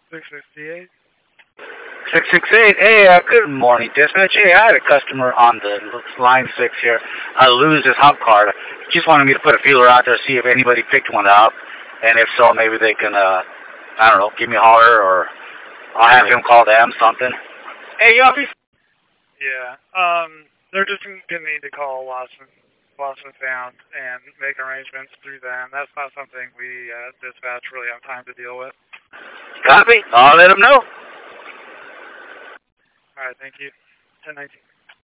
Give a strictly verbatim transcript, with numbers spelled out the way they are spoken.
six sixty-eight. six six eight. Hey, uh, good morning, dispatch. Hey, I had a customer on the line six here. Uh, lose his hump card. Just wanted me to put a feeler out there, see if anybody picked one up, and if so, maybe they can, uh, I don't know, give me a holler, or I'll have him call them something. Hey, Yuffie. Yeah. Um, they're just gonna need to call Lost and, Lost and Found and make arrangements through them. That's not something we uh, dispatch really have time to deal with. Copy. I'll let them know. All right. Thank you. ten nineteen.